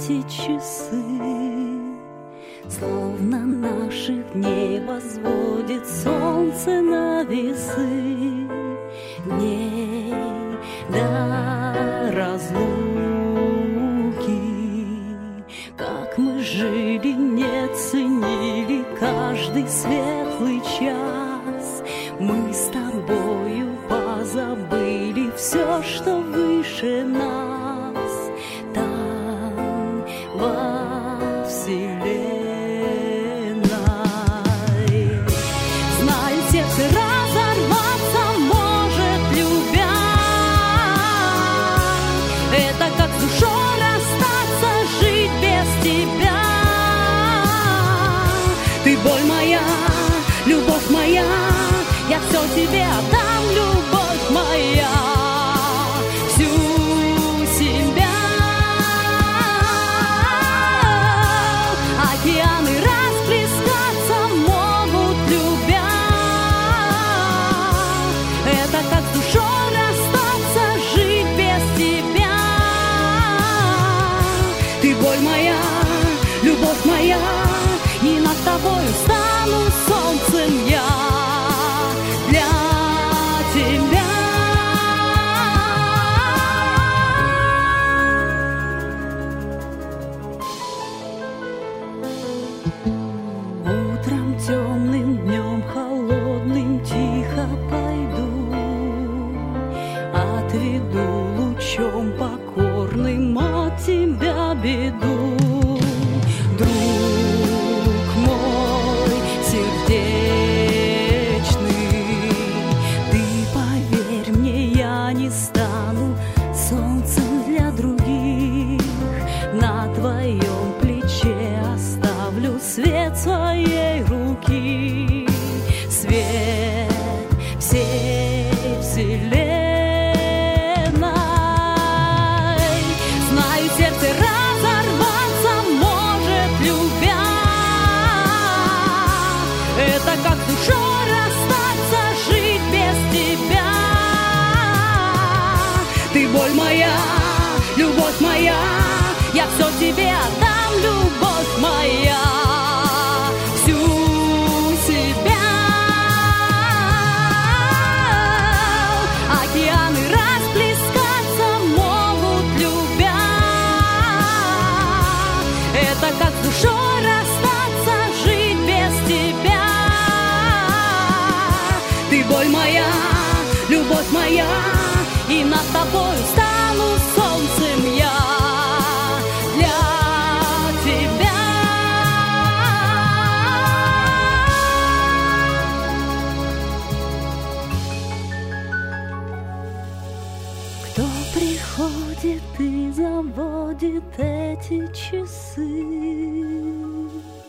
эти часы. Словно наших дней возводит солнце на весы. Дней до разлуки, как мы жили, не ценили каждый светлый час. Мы с тобою позабыли все, что выше нас. Там, во вселенной, знаю, сердце разорваться может, любя. Это как с душой расстаться, жить без тебя. Ты боль моя, любовь моя, я все тебе отдам, любовь моя, всю себя. Океаны расплескаться могут, любя. Это как с душой расстаться, жить без тебя. Ты боль моя, любовь моя, и над тобою стану солнцем я. Утром темным, днем холодным тихо пойду, отведу лучом покорным от тебя беду. Друг мой сердечный, ты поверь мне, я не стану солнцем для других. На твоем плече оставлю свет своей руки, свет всей вселенной. Знаю, сердце разорваться может, любя. Это как с душой расстаться, жить без тебя. Ты боль моя, любовь моя, я все тебе отдам, любовь моя, всю себя. Океаны расплескаться могут, любя. Это как с душой расстаться, жить без тебя. Ты боль моя, любовь моя, и над тобой стану солнцем я. Кто приходит и заводит эти часы?